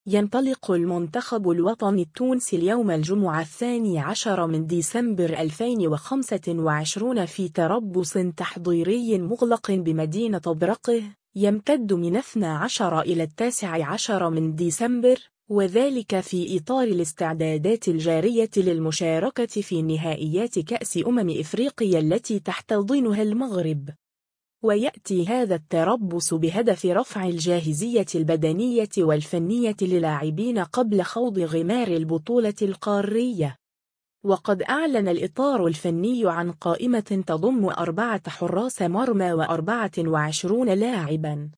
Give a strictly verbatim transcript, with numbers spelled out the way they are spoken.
ينطلق المنتخب الوطني التونسي اليوم الجمعة الثاني عشر من ديسمبر ألفين وخمسة وعشرين في تربص تحضيري مغلق بمدينة برقه يمتد من اثني عشر إلى التاسع عشر من ديسمبر، وذلك في إطار الاستعدادات الجارية للمشاركة في نهائيات كأس أمم إفريقيا التي تحتضنها المغرب. ويأتي هذا التربص بهدف رفع الجاهزية البدنية والفنية للاعبين قبل خوض غمار البطولة القارية. وقد أعلن الإطار الفني عن قائمة تضم أربعة حراس مرمى وأربعة وعشرين لاعباً.